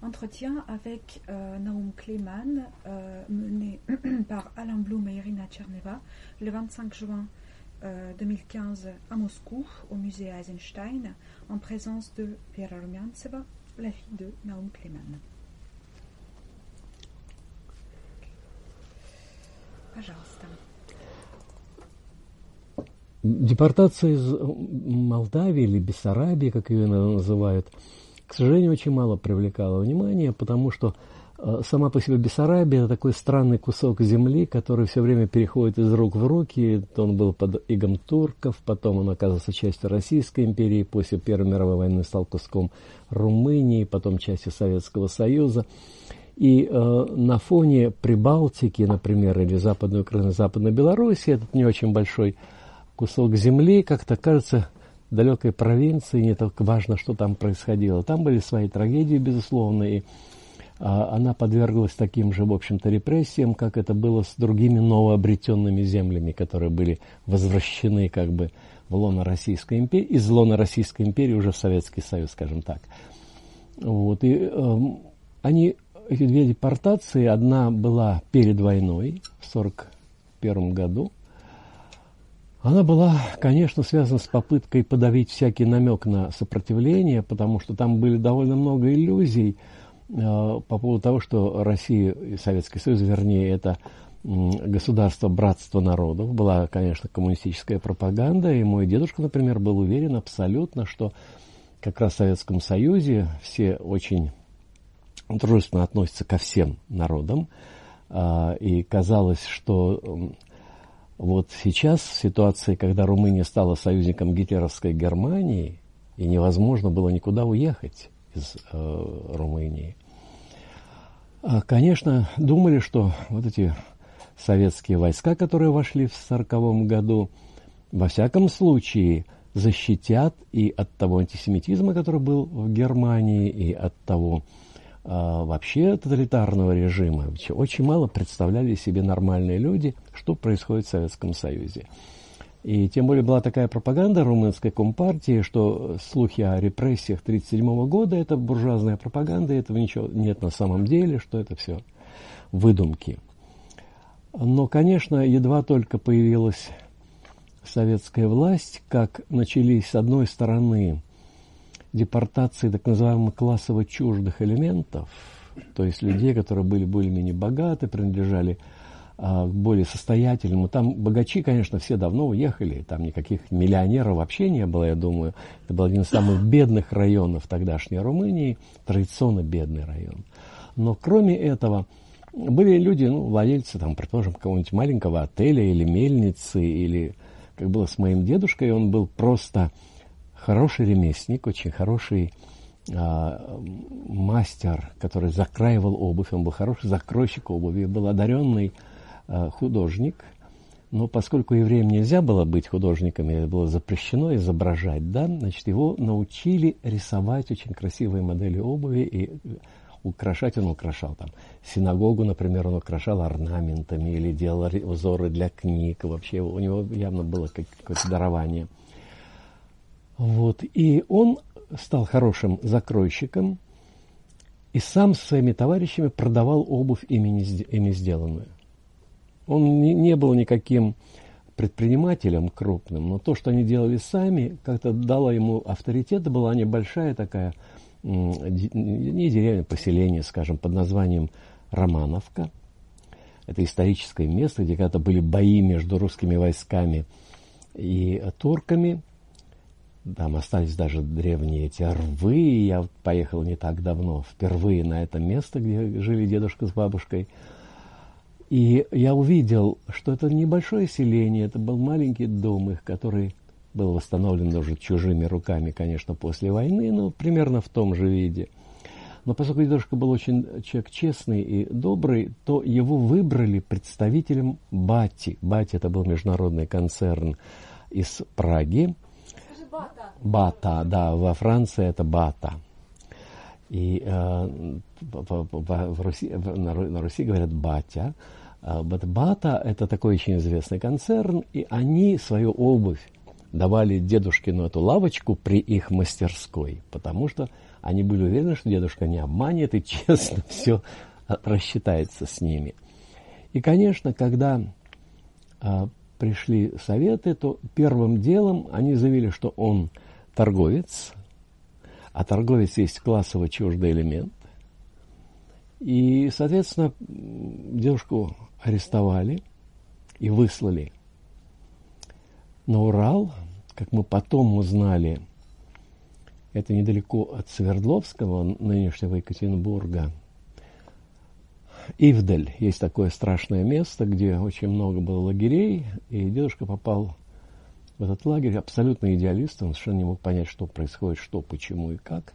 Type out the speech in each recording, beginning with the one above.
Entretien avec Naum Kleeman, mené par Alain Blum et Irina Tcherneva, le 25 juin 2015 à Moscou, au musée Eisenstein, en présence de Vera Rumiantseva, la fille de Naum Kleeman. Пожалуйста. Депортация из Молдавии или Бессарабии, как ее называют, к сожалению, очень мало привлекала внимания, потому что сама по себе Бессарабия – это такой странный кусок земли, который все время переходит из рук в руки. Он был под игом турков, потом он оказался частью Российской империи, после Первой мировой войны стал куском Румынии, потом частью Советского Союза. И на фоне Прибалтики, например, или Западной Украины, Западной Белоруссии, этот не очень большой кусок земли, как-то кажется, далекой провинции, не так важно, что там происходило. Там были свои трагедии, безусловно, и она подверглась таким же, в общем-то, репрессиям, как это было с другими новообретенными землями, которые были возвращены как бы в лоно Российской империи, из лона Российской империи уже в Советский Союз, скажем так. Вот, и эти две депортации, одна была перед войной, в 1941 году. Она была, конечно, связана с попыткой подавить всякий намек на сопротивление, потому что там были довольно много иллюзий по поводу того, что Россия и Советский Союз, вернее, это государство братства народов. Была, конечно, коммунистическая пропаганда, и мой дедушка, например, был уверен абсолютно, что как раз в Советском Союзе все очень дружественно относятся ко всем народам, и казалось, что вот сейчас, в ситуации, когда Румыния стала союзником гитлеровской Германии, и невозможно было никуда уехать из Румынии, конечно, думали, что вот эти советские войска, которые вошли в 1940 году, во всяком случае защитят и от того антисемитизма, который был в Германии, и от того вообще тоталитарного режима. Очень мало представляли себе нормальные люди, что происходит в Советском Союзе. И тем более была такая пропаганда румынской компартии, что слухи о репрессиях 1937 года – это буржуазная пропаганда, и этого ничего нет на самом деле, что это все выдумки. Но, конечно, едва только появилась советская власть, как начались, с одной стороны, депортации так называемых классово чуждых элементов, то есть людей, которые были более-менее богаты, принадлежали к более состоятельному. Там богачи, конечно, все давно уехали, там никаких миллионеров вообще не было, я думаю. Это был один из самых бедных районов тогдашней Румынии, традиционно бедный район. Но кроме этого, были люди, владельцы, там, предположим, какого-нибудь маленького отеля или мельницы, или, как было с моим дедушкой, он был просто хороший ремесленник, очень хороший мастер, который закраивал обувь, он был хороший закройщик обуви, был одаренный художник, но поскольку евреям нельзя было быть художниками, это было запрещено изображать, да, значит, его научили рисовать очень красивые модели обуви и украшать. Он украшал там синагогу, например, он украшал орнаментами или делал узоры для книг, вообще у него явно было какое-то дарование. Вот. И он стал хорошим закройщиком и сам со своими товарищами продавал обувь ими сделанную. Он не был никаким предпринимателем крупным, но то, что они делали сами, как-то дало ему авторитет. Была небольшая такая, не деревня, поселение, скажем, под названием Романовка. Это историческое место, где когда-то были бои между русскими войсками и турками. Там остались даже древние эти рвы. Я поехал не так давно, впервые на это место, где жили дедушка с бабушкой. И я увидел, что это небольшое селение, это был маленький дом их, который был восстановлен уже чужими руками, конечно, после войны, но примерно в том же виде. Но поскольку дедушка был очень человек честный и добрый, то его выбрали представителем Бати. Бати — это был международный концерн из Праги. Бата, да, во Франции это Бата. И на Руси говорят Батя. Бата — это такой очень известный концерн, и они свою обувь давали дедушкину эту лавочку при их мастерской, потому что Они были уверены, что дедушка не обманет и честно все рассчитается с ними. И, конечно, когда пришли советы, то первым делом они заявили, что он торговец, а торговец есть классово чуждый элемент. И, соответственно, дедушку арестовали и выслали на Урал. Как мы потом узнали, это недалеко от Свердловского, нынешнего Екатеринбурга. Ивдель, есть такое страшное место, где очень много было лагерей, и дедушка попал в этот лагерь абсолютно идеалист, он совершенно не мог понять, что происходит, что, почему и как.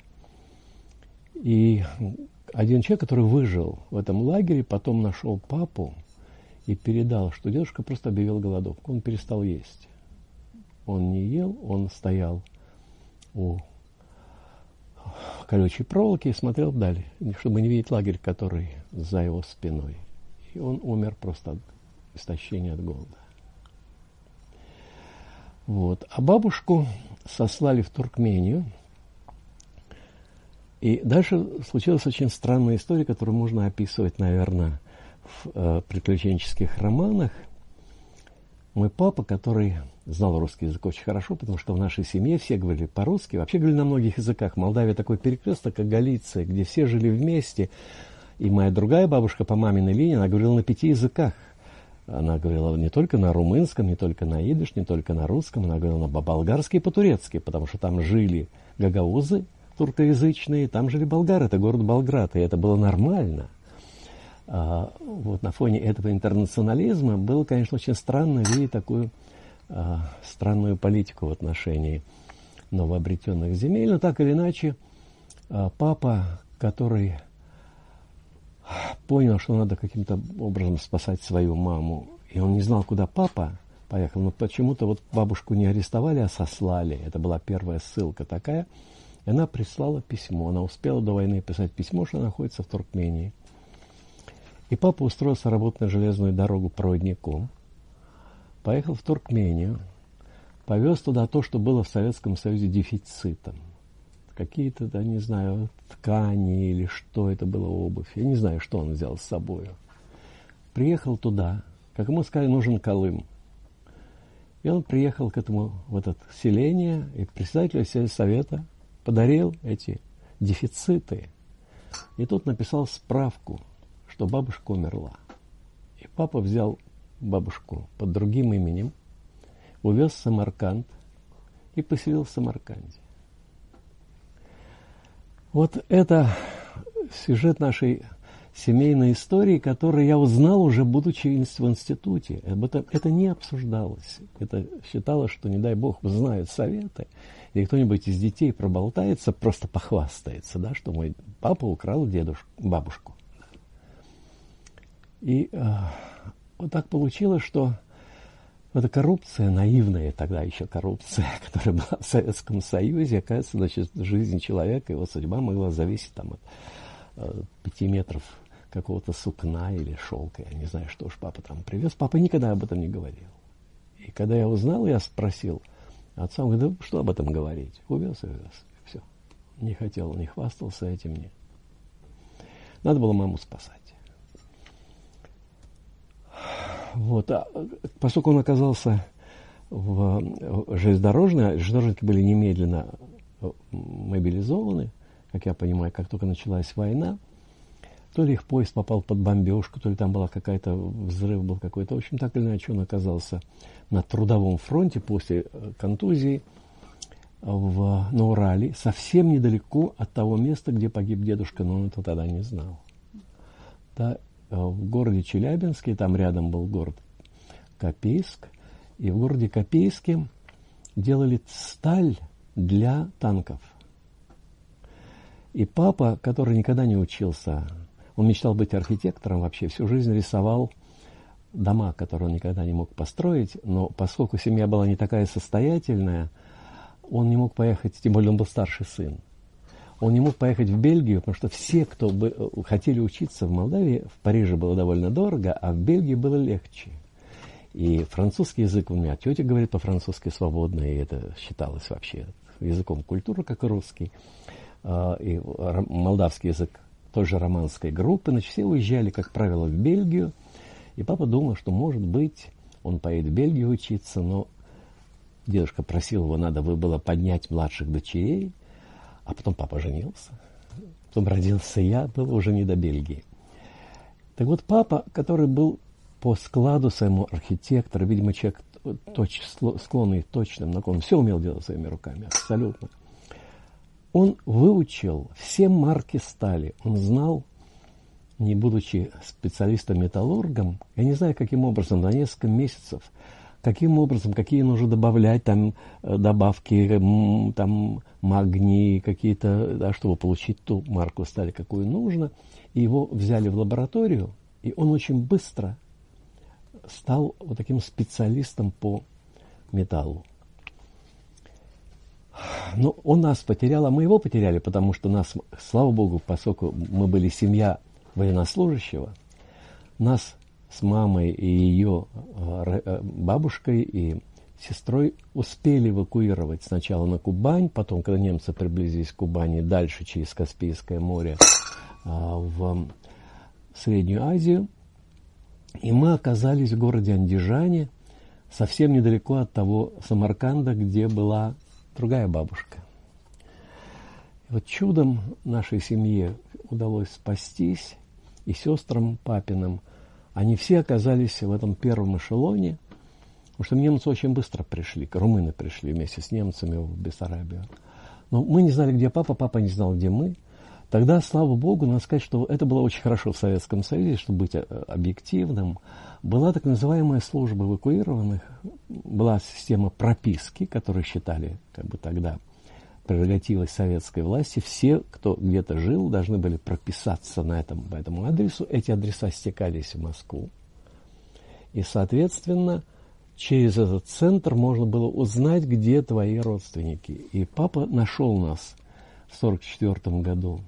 И один человек, который выжил в этом лагере, потом нашел папу и передал, что дедушка просто объявил голодовку, он перестал есть. Он не ел, он стоял у колючей проволоки и смотрел вдаль, чтобы не видеть лагерь, который за его спиной. И он умер просто от истощения, от голода. Вот. А бабушку сослали в Туркмению. И дальше случилась очень странная история, которую можно описывать, наверное, в приключенческих романах. Мой папа, который знал русский язык очень хорошо, потому что в нашей семье все говорили по-русски, вообще говорили на многих языках. Молдавия такой перекресток, как Галиция, где все жили вместе. И моя другая бабушка по маминой линии, она говорила на 5 языках. Она говорила не только на румынском, не только на идиш, не только на русском, она говорила на болгарски и по-турецки, потому что там жили гагаузы туркоязычные, там жили болгары, это город Болград, и это было нормально. Вот на фоне этого интернационализма было, конечно, очень странно видеть такую странную политику в отношении новообретенных земель. Но так или иначе, папа, который понял, что надо каким-то образом спасать свою маму, и он не знал, куда папа поехал, но почему-то вот бабушку не арестовали, а сослали. Это была первая ссылка такая. И она прислала письмо. Она успела до войны писать письмо, что она находится в Туркмении. И папа устроился работать на железную дорогу проводником. Поехал в Туркмению. Повез туда то, что было в Советском Союзе дефицитом. Какие-то, да, не знаю, ткани или что это было, обувь. Я не знаю, что он взял с собой. Приехал туда. Как ему сказали, нужен Колым. И он приехал к этому, в это селение, и председателю сельсовета подарил эти дефициты. И тут написал справку, что бабушка умерла. И папа взял бабушку под другим именем, увез в Самарканд и поселил в Самарканде. Вот это сюжет нашей семейной истории, который я узнал уже будучи в институте. Это не обсуждалось. Это считалось, что, не дай бог, узнают советы, или кто-нибудь из детей проболтается, просто похвастается, да, что мой папа украл бабушку. И вот так получилось, что эта коррупция, наивная тогда еще коррупция, которая была в Советском Союзе, оказывается, значит, жизнь человека, его судьба могла зависеть там, от 5 метров какого-то сукна или шелка. Я не знаю, что уж папа там привез. Папа никогда об этом не говорил. И когда я узнал, я спросил отца, он говорит, да что об этом говорить? Увез и увез. Все. Не хотел, не хвастался этим. Нет. Надо было маму спасать. Вот. А поскольку он оказался в железнодорожники были немедленно мобилизованы, как я понимаю, как только началась война, то ли их поезд попал под бомбежку, то ли там была какая-то, взрыв был какой-то. В общем, так или иначе он оказался на трудовом фронте после контузии на Урале, совсем недалеко от того места, где погиб дедушка, но он это тогда не знал. Да, в городе Челябинске, там рядом был город Копейск, и в городе Копейске делали сталь для танков. И папа, который никогда не учился, он мечтал быть архитектором вообще, всю жизнь рисовал дома, которые он никогда не мог построить, но поскольку семья была не такая состоятельная, он не мог поехать, тем более он был старший сын, он не мог поехать в Бельгию, потому что все, кто хотели учиться в Молдавии, в Париже было довольно дорого, а в Бельгии было легче. И французский язык у меня тетя говорит по-французски свободно, и это считалось вообще языком культуры, как и русский. и молдавский язык той же романской группы. Значит, все уезжали, как правило, в Бельгию. И папа думал, что, может быть, он поедет в Бельгию учиться, но дедушка просил его, надо было поднять младших дочерей. А потом папа женился. Потом родился я, было уже не до Бельгии. Так вот, папа, который был по складу своему архитектор, видимо, человек склонный к точным наклонам, все умел делать своими руками, абсолютно. Он выучил все марки стали. Он знал, не будучи специалистом-металлургом, я не знаю, каким образом, на несколько месяцев, каким образом, какие нужно добавлять там добавки, там магний какие-то, да, чтобы получить ту марку стали, какую нужно. И его взяли в лабораторию, и он очень быстро стал вот таким специалистом по металлу. Но он нас потерял, а мы его потеряли, потому что нас, слава Богу, поскольку мы были семья военнослужащего, нас с мамой и ее бабушкой и сестрой успели эвакуировать сначала на Кубань, потом, когда немцы приблизились к Кубани, дальше через Каспийское море в Среднюю Азию. И мы оказались в городе Андижане, совсем недалеко от того Самарканда, где была другая бабушка. И вот чудом нашей семье удалось спастись, и сестрам папиным. Они все оказались в этом первом эшелоне, потому что немцы очень быстро пришли, румыны пришли вместе с немцами в Бессарабию. Но мы не знали, где папа, папа не знал, где мы. Тогда, слава Богу, надо сказать, что это было очень хорошо в Советском Союзе, чтобы быть объективным. Была так называемая служба эвакуированных, была система прописки, которую считали как бы тогда прерогативой советской власти. Все, кто где-то жил, должны были прописаться по этому адресу. Эти адреса стекались в Москву. И, соответственно, через этот центр можно было узнать, где твои родственники. И папа нашел нас в 1944 году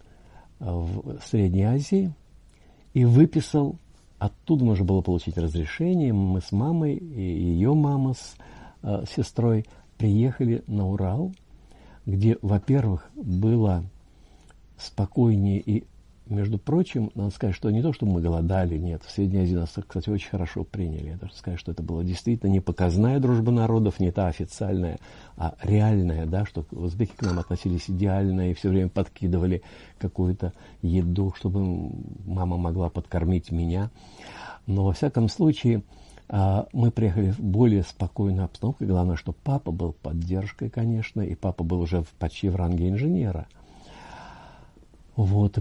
в Средней Азии и выписал. Оттуда можно было получить разрешение. Мы с мамой и ее мама с сестрой приехали на Урал, где, во-первых, было спокойнее и, между прочим, надо сказать, что не то, что мы голодали, нет, в Средней Азии нас, кстати, очень хорошо приняли. Я должен сказать, что это была действительно не показная дружба народов, не та официальная, а реальная, да, что узбеки к нам относились идеально и все время подкидывали какую-то еду, чтобы мама могла подкормить меня. Но, во всяком случае, мы приехали в более спокойную обстановку. И главное, что папа был поддержкой, конечно, и папа был уже почти в ранге инженера. Вот, и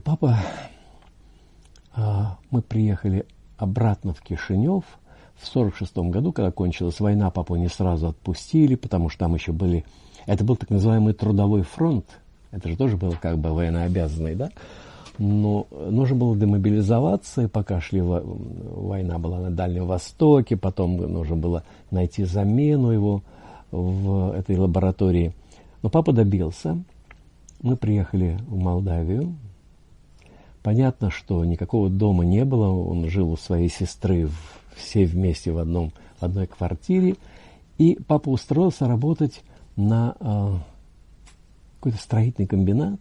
мы приехали обратно в Кишинев в 1946 году, когда кончилась война, папу не сразу отпустили, потому что там еще это был так называемый трудовой фронт, это же тоже был как бы военнообязанный, да, но нужно было демобилизоваться, и пока война была на Дальнем Востоке, потом нужно было найти замену его в этой лаборатории. Но папа добился, мы приехали в Молдавию. Понятно, что никакого дома не было, он жил у своей сестры, все вместе в одной квартире, и папа устроился работать на какой-то строительный комбинат,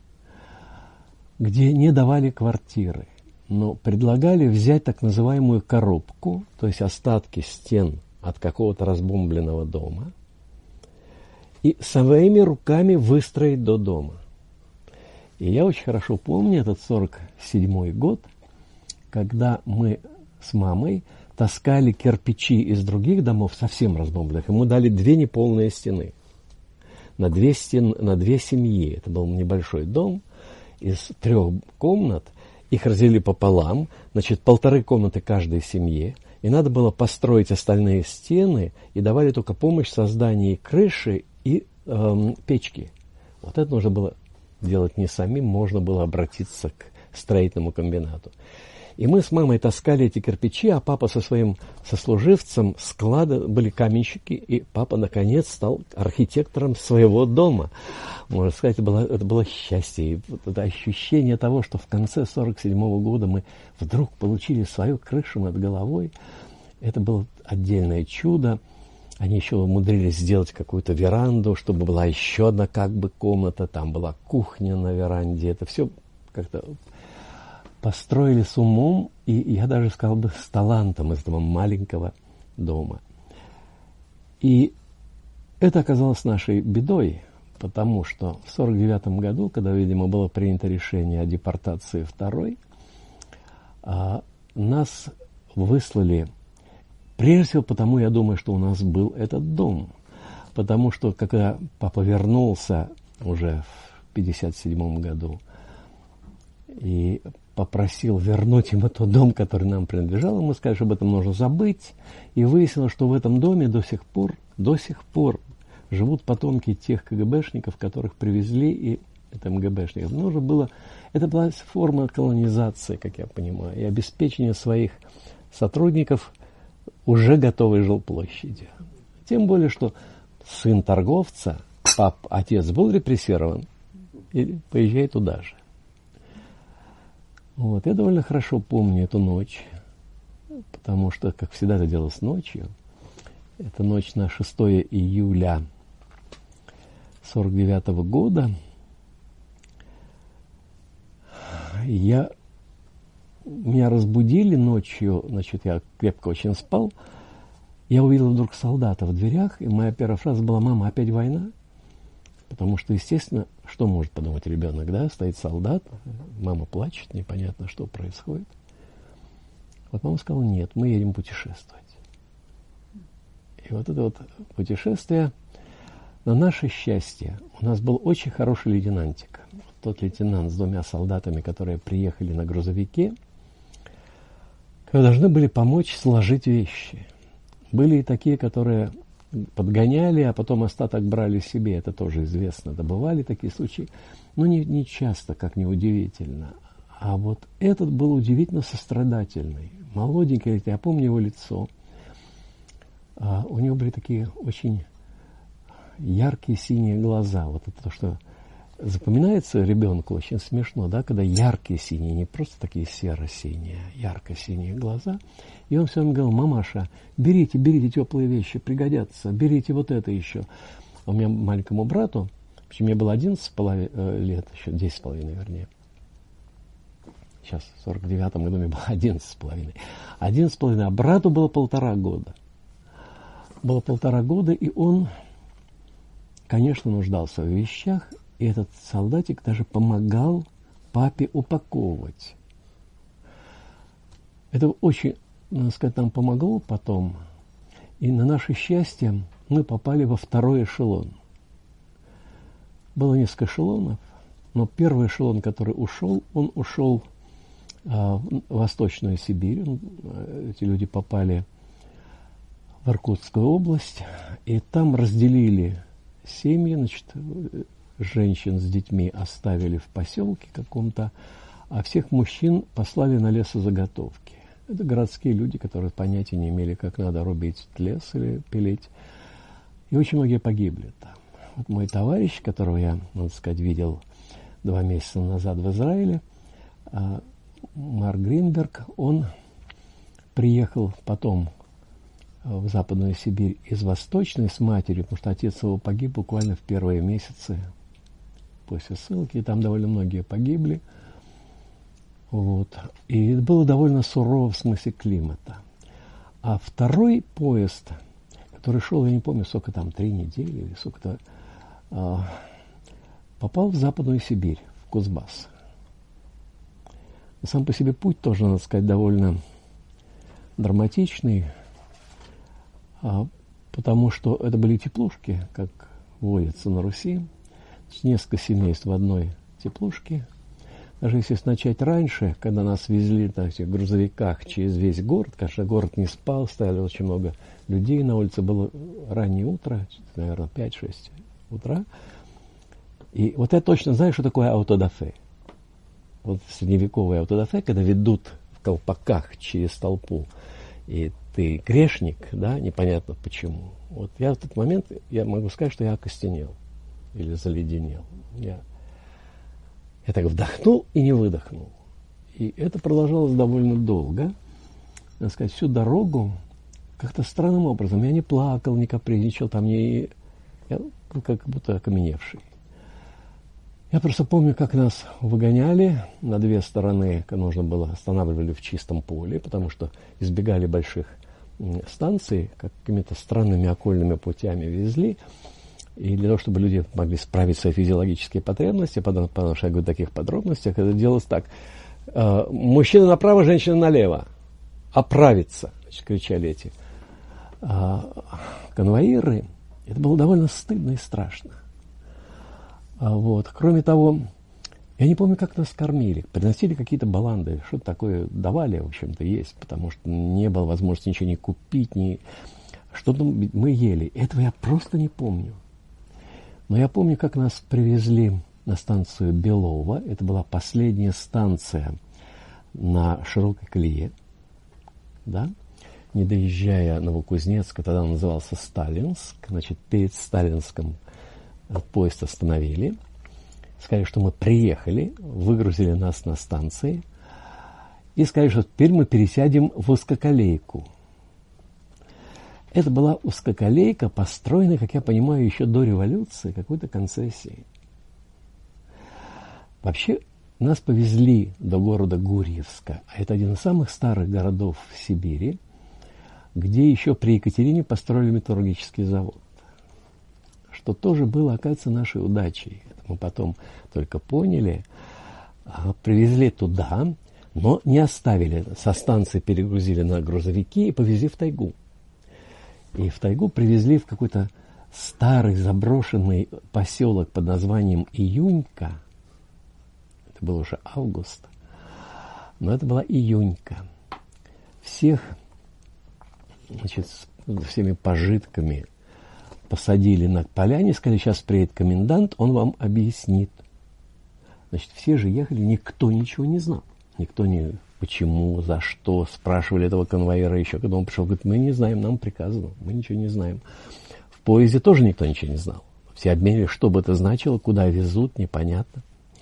где не давали квартиры, но предлагали взять так называемую коробку, то есть остатки стен от какого-то разбомбленного дома, и своими руками выстроить до дома. И я очень хорошо помню этот 1947 год, когда мы с мамой таскали кирпичи из других домов, совсем разбомбленных. Ему дали 2 неполные стены на 2 семьи. Это был небольшой дом из 3 комнат. Их разделили пополам, значит, 1,5 комнаты каждой семье. И надо было построить остальные стены, и давали только помощь в создании крыши и печки. Вот это нужно было делать не самим, можно было обратиться к строительному комбинату. И мы с мамой таскали эти кирпичи, а папа со своим сослуживцем склада были каменщики, и папа, наконец, стал архитектором своего дома. Можно сказать, это было счастье, и это ощущение того, что в конце 1947 года мы вдруг получили свою крышу над головой. Это было отдельное чудо. Они еще умудрились сделать какую-то веранду, чтобы была еще одна как бы комната, там была кухня на веранде. Это все как-то построили с умом, и я даже сказал бы с талантом из этого маленького дома. И это оказалось нашей бедой, потому что в 1949 году, когда, видимо, было принято решение о депортации второй, нас выслали, прежде всего потому, я думаю, что у нас был этот дом, потому что, когда папа вернулся уже в 1957 году и попросил вернуть ему тот дом, который нам принадлежал, мы сказали, что об этом нужно забыть, и выяснилось, что в этом доме до сих пор живут потомки тех КГБшников, которых привезли, и это МГБшников. Это была форма колонизации, как я понимаю, и обеспечения своих сотрудников уже готовой жилплощади. Тем более, что сын торговца, отец был репрессирован, и поезжай туда же. Вот. Я довольно хорошо помню эту ночь, потому что, как всегда это делалось ночью, это ночь на 6 июля 1949 года. Меня разбудили ночью, значит, я крепко очень спал. Я увидел вдруг солдата в дверях, и моя первая фраза была: «Мама, опять война?» Потому что, естественно, что может подумать ребенок, да? Стоит солдат, мама плачет, непонятно, что происходит. Вот мама сказала: «Нет, мы едем путешествовать». И вот это вот путешествие, на наше счастье, у нас был очень хороший лейтенантик. Тот лейтенант с 2 солдатами, которые приехали на грузовике, которые должны были помочь сложить вещи. Были и такие, которые подгоняли, а потом остаток брали себе. Это тоже известно. Да, бывали такие случаи. Но не часто, как ни удивительно. А вот этот был удивительно сострадательный. Молоденький, я помню его лицо. У него были такие очень яркие синие глаза. Вот это то, что запоминается ребенку, очень смешно, да, когда яркие синие, не просто такие серо-синие, ярко-синие глаза. И он все время говорил: «Мамаша, берите теплые вещи, пригодятся, берите вот это еще». А у меня маленькому брату, в общем, мне было 11,5 лет, еще 10,5, вернее. Сейчас, в 1949 году мне было 11,5. 11,5, а брату было 1,5 года. Было 1,5 года, и он, конечно, нуждался в вещах, и этот солдатик даже помогал папе упаковывать. Это очень, надо сказать, нам помогло потом. И на наше счастье мы попали во 2-й эшелон. Было несколько эшелонов, но первый эшелон, который ушел, он ушел в Восточную Сибирь. Эти люди попали в Иркутскую область, и там разделили семьи, значит, женщин с детьми оставили в поселке каком-то, а всех мужчин послали на лесозаготовки. Это городские люди, которые понятия не имели, как надо рубить лес или пилить. И очень многие погибли там. Вот мой товарищ, которого я, надо сказать, видел 2 месяца назад в Израиле, Марк Гринберг, он приехал потом в Западную Сибирь из Восточной с матерью, потому что отец его погиб буквально в первые месяцы после ссылки, и там довольно многие погибли. Вот. И было довольно сурово в смысле климата. А 2-й поезд, который шел, я не помню, сколько там, 3 недели или сколько-то, попал в Западную Сибирь, в Кузбасс. И сам по себе путь тоже, надо сказать, довольно драматичный, потому что это были теплушки, как водится на Руси. Несколько семейств в одной теплушке. Даже если начать раньше, когда нас везли на этих грузовиках через весь город, конечно, город не спал, стояли очень много людей на улице, было раннее утро, наверное, 5-6 утра. И вот я точно знаю, что такое аутодафе. Вот средневековое аутодафе, когда ведут в колпаках через толпу, и ты грешник, да, непонятно почему. Вот я в этот момент, я могу сказать, что я окостенел или заледенел. Я так вдохнул и не выдохнул. И это продолжалось довольно долго. Надо сказать, всю дорогу к как-то странным образом. Я не плакал, не капризничал, я был как будто окаменевший. Я просто помню, как нас выгоняли на две стороны, нужно было, останавливали в чистом поле, потому что избегали больших станций, какими-то странными окольными путями везли. И для того, чтобы люди могли справить свои физиологические потребности, потому что я говорю о таких подробностях, это делалось так. Мужчина направо, женщина налево. Оправиться, значит, кричали эти конвоиры. Это было довольно стыдно и страшно. Вот. Кроме того, я не помню, как нас кормили. Приносили какие-то баланды, что-то такое давали, в общем-то, есть, потому что не было возможности ничего не купить, что-то мы ели. Этого я просто не помню. Но я помню, как нас привезли на станцию Белово. Это была последняя станция на широкой колее, да? Не доезжая Новокузнецка, тогда он назывался Сталинск, значит, перед Сталинском поезд остановили, сказали, что мы приехали, выгрузили нас на станции и сказали, что теперь мы пересядем в узкоколейку. Это была узкоколейка, построенная, как я понимаю, еще до революции, какой-то концессией. Вообще, нас повезли до города Гурьевска, а это один из самых старых городов в Сибири, где еще при Екатерине построили металлургический завод. Что тоже было, оказывается, нашей удачей. Это мы потом только поняли. Привезли туда, но не оставили. Со станции перегрузили на грузовики и повезли в тайгу. И в тайгу привезли в какой-то старый заброшенный поселок под названием Июнька. Это был уже август. Но это была Июнька. Всех, значит, с всеми пожитками посадили на поляне, сказали, сейчас приедет комендант, он вам объяснит. Значит, все же ехали, никто ничего не знал. Никто не почему, за что, спрашивали этого конвоира еще. Когда он пришел, говорит, мы не знаем, нам приказано, мы ничего не знаем. В поезде тоже никто ничего не знал. Все обменивались, что бы это значило, куда везут, непонятно.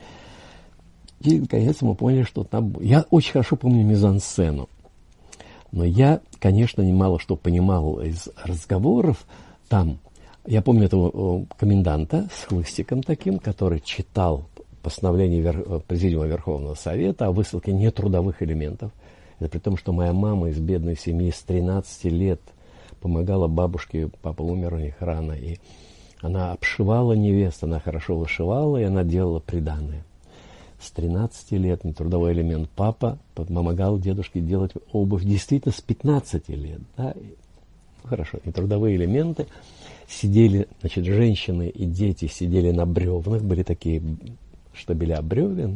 И, наконец, мы поняли, что там... Я очень хорошо помню мизансцену. Но я, конечно, немало что понимал из разговоров там. Я помню этого коменданта с хлыстиком таким, который читал постановление Президиума Верховного Совета о высылке нетрудовых элементов. Это при том, что моя мама из бедной семьи с 13 лет помогала бабушке, папа умер у них рано, и она обшивала невест, она хорошо вышивала, и она делала приданое. С 13 лет нетрудовой элемент. Папа помогал дедушке делать обувь действительно с 15 лет. Да? Хорошо, нетрудовые элементы. Сидели, значит, женщины и дети сидели на бревнах, были такие штабеля бревен.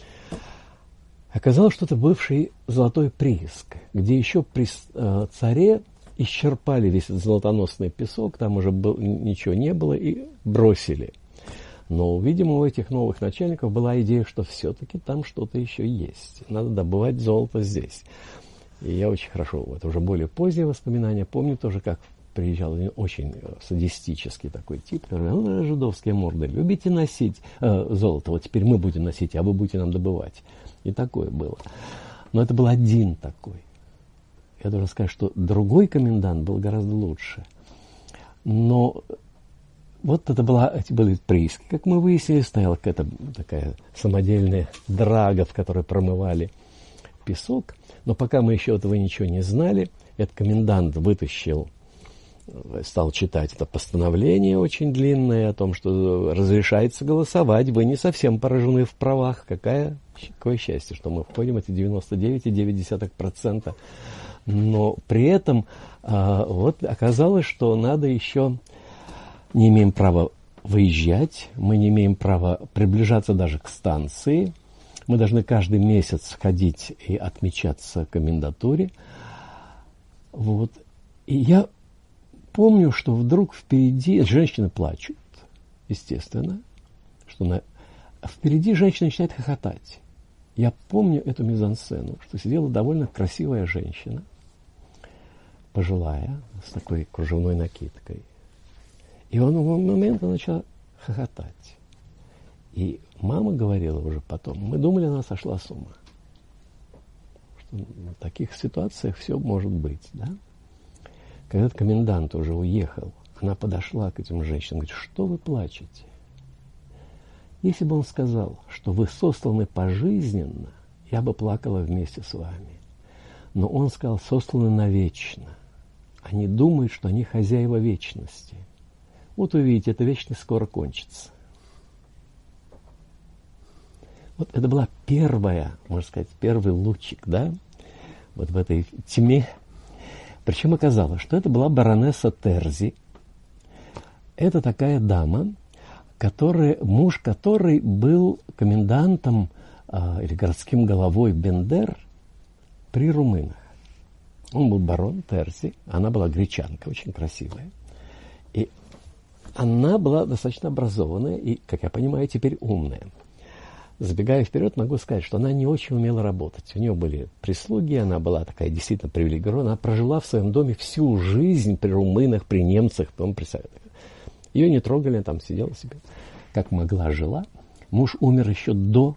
Оказалось, что это бывший золотой прииск, где еще при царе исчерпали весь этот золотоносный песок, там уже ничего не было, и бросили. Но, видимо, у этих новых начальников была идея, что все-таки там что-то еще есть. Надо добывать золото здесь. И я очень хорошо, это уже более поздние воспоминания, помню тоже, как приезжал очень садистический такой тип, который, жидовские морды, любите носить золото, вот теперь мы будем носить, а вы будете нам добывать. И такое было. Но это был один такой. Я должен сказать, что другой комендант был гораздо лучше. Но вот это эти были прииски. Как мы выяснили, стояла какая-то такая самодельная драга, в которой промывали песок. Но пока мы еще этого ничего не знали, этот комендант стал читать это постановление очень длинное о том, что разрешается голосовать, вы не совсем поражены в правах. Какое счастье, что мы входим, это 99,9%. Но при этом вот оказалось, что надо еще... Не имеем права выезжать, мы не имеем права приближаться даже к станции. Мы должны каждый месяц ходить и отмечаться в комендатуре. Вот. И я помню, что вдруг впереди женщины плачут, естественно, что впереди женщина начинает хохотать. Я помню эту мизансцену, что сидела довольно красивая женщина, пожилая, с такой кружевной накидкой. И он в момент начал хохотать. И мама говорила уже потом, мы думали, она сошла с ума. Что в таких ситуациях все может быть, да? Когда комендант уже уехал, она подошла к этим женщинам и говорит: что вы плачете? Если бы он сказал, что вы сосланы пожизненно, я бы плакала вместе с вами. Но он сказал: сосланы навечно. Они думают, что они хозяева вечности. Вот увидите, эта вечность скоро кончится. Вот это была первая, можно сказать, первый лучик, да, вот в этой тьме. Причем оказалось, что это была баронесса Терзи. Это такая дама, муж которой был комендантом или городским головой Бендер при румынах. Он был барон Терзи, она была гречанка, очень красивая. И она была достаточно образованная и, как я понимаю, теперь умная. Забегая вперед, могу сказать, что она не очень умела работать. У нее были прислуги, она была такая действительно привилегированная. Она прожила в своем доме всю жизнь при румынах, при немцах. Ее не трогали, она там сидела себе, как могла, жила. Муж умер еще до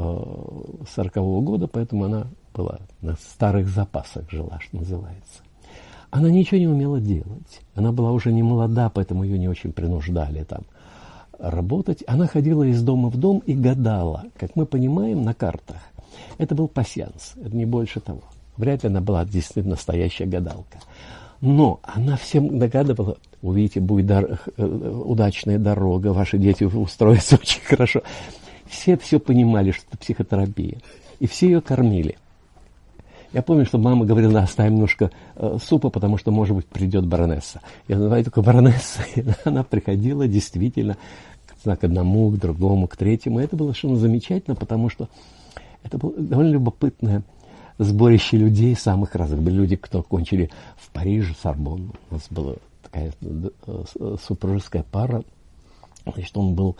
40-го года, поэтому она была на старых запасах жила, что называется. Она ничего не умела делать. Она была уже не молода, поэтому ее не очень принуждали там работать. Она ходила из дома в дом и гадала. Как мы понимаем на картах, это был пасьянс, это не больше того. Вряд ли она была действительно настоящая гадалка. Но она всем догадывала: увидите, будет удачная дорога, ваши дети устроятся очень хорошо. Все понимали, что это психотерапия. И все ее кормили. Я помню, что мама говорила: оставим немножко супа, потому что, может быть, придет баронесса. Я называю только баронесса. И она приходила действительно к одному, к другому, к третьему. И это было совершенно замечательно, потому что это было довольно любопытное сборище людей самых разных. Были люди, кто кончили в Париже, Сорбонну. У нас была такая супружеская пара. Значит, он был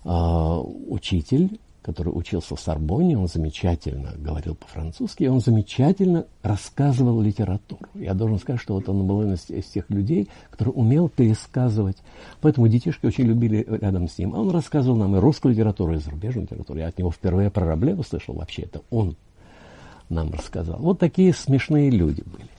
учитель, который учился в Сорбонне, он замечательно говорил по-французски, и он замечательно рассказывал литературу. Я должен сказать, что вот он был из тех людей, который умел пересказывать. Поэтому детишки очень любили рядом с ним. А он рассказывал нам и русскую литературу, и зарубежную литературу. Я от него впервые про Рабле услышал вообще. Это он нам рассказал. Вот такие смешные люди были.